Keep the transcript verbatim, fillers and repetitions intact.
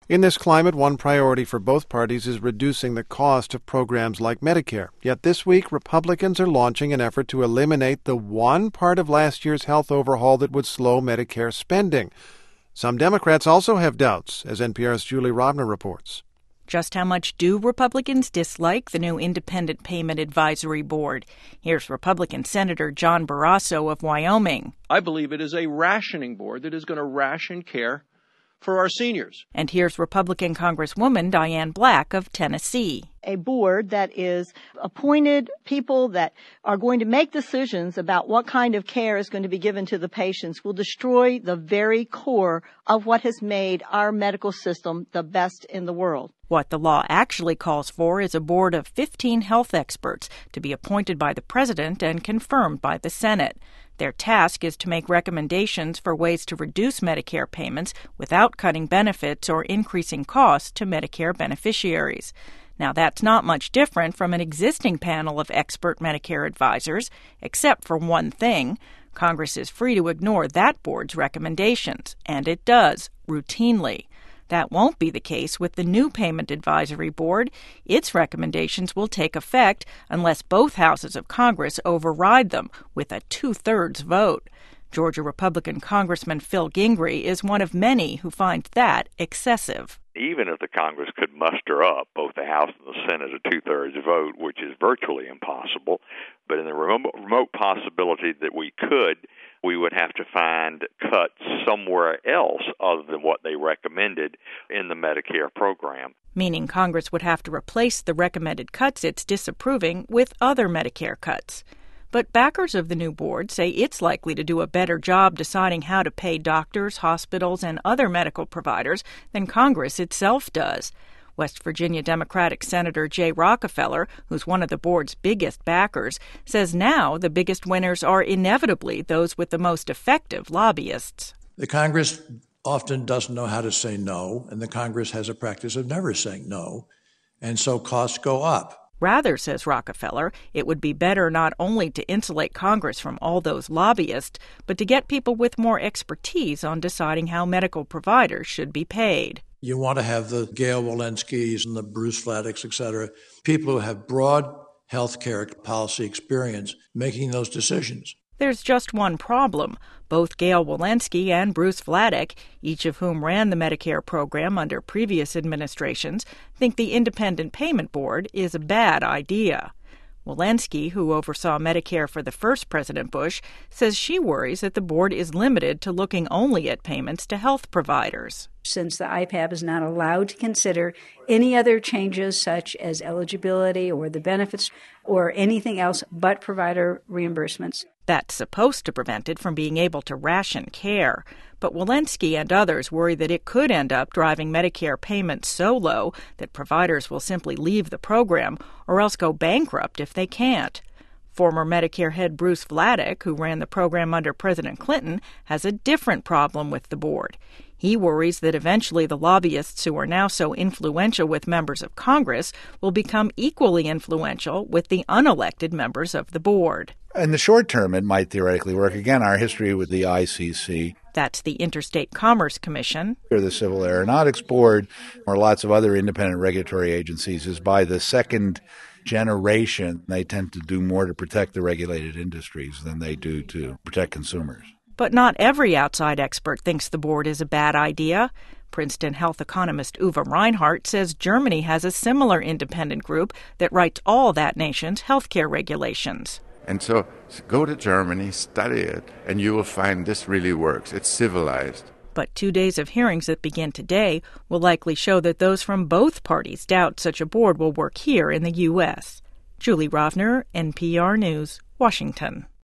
In this climate, one priority for both parties is reducing the cost of programs like Medicare. Yet this week, Republicans are launching an effort to eliminate the one part of last year's health overhaul that would slow Medicare spending. Some Democrats also have doubts, as N P R's Julie Rovner reports. Just how much do Republicans dislike the new Independent Payment Advisory Board? Here's Republican Senator John Barrasso of Wyoming. I believe it is a rationing board that is going to ration care for our seniors. And here's Republican Congresswoman Diane Black of Tennessee. A board that is appointed people that are going to make decisions about what kind of care is going to be given to the patients will destroy the very core of what has made our medical system the best in the world. What the law actually calls for is a board of fifteen health experts to be appointed by the president and confirmed by the Senate. Their task is to make recommendations for ways to reduce Medicare payments without cutting benefits or increasing costs to Medicare beneficiaries. Now, that's not much different from an existing panel of expert Medicare advisors, except for one thing. Congress is free to ignore that board's recommendations, and it does, routinely. That won't be the case with the new Payment Advisory Board. Its recommendations will take effect unless both houses of Congress override them with a two-thirds vote. Georgia Republican Congressman Phil Gingrey is one of many who find that excessive. Even if the Congress could muster up both the House and the Senate a two-thirds vote, which is virtually impossible, but in the remote, remote possibility that we could, we would have to find cuts somewhere else other than what they recommended in the Medicare program. Meaning Congress would have to replace the recommended cuts it's disapproving with other Medicare cuts. But backers of the new board say it's likely to do a better job deciding how to pay doctors, hospitals, and other medical providers than Congress itself does. West Virginia Democratic Senator Jay Rockefeller, who's one of the board's biggest backers, says now the biggest winners are inevitably those with the most effective lobbyists. The Congress often doesn't know how to say no, and the Congress has a practice of never saying no, and so costs go up. Rather, says Rockefeller, it would be better not only to insulate Congress from all those lobbyists, but to get people with more expertise on deciding how medical providers should be paid. You want to have the Gail Wolenskis and the Bruce Vladeck's, et cetera, people who have broad health care policy experience making those decisions. There's just one problem. Both Gail Wolensky and Bruce Vladeck, each of whom ran the Medicare program under previous administrations, think the Independent Payment Board is a bad idea. Wolensky, who oversaw Medicare for the first President Bush, says she worries that the board is limited to looking only at payments to health providers. Since the I P A B is not allowed to consider any other changes such as eligibility or the benefits or anything else but provider reimbursements. That's supposed to prevent it from being able to ration care. But Wolensky and others worry that it could end up driving Medicare payments so low that providers will simply leave the program or else go bankrupt if they can't. Former Medicare head Bruce Vladeck, who ran the program under President Clinton, has a different problem with the board. He worries that eventually the lobbyists who are now so influential with members of Congress will become equally influential with the unelected members of the board. In the short term, it might theoretically work. Again, our history with the I C C. That's the Interstate Commerce Commission. Or the Civil Aeronautics Board, or lots of other independent regulatory agencies, is by the second generation, they tend to do more to protect the regulated industries than they do to protect consumers. But not every outside expert thinks the board is a bad idea. Princeton health economist Uwe Reinhardt says Germany has a similar independent group that writes all that nation's healthcare regulations. And so go to Germany, study it, and you will find this really works. It's civilized. But two days of hearings that begin today will likely show that those from both parties doubt such a board will work here in the U S. Julie Rovner, N P R News, Washington.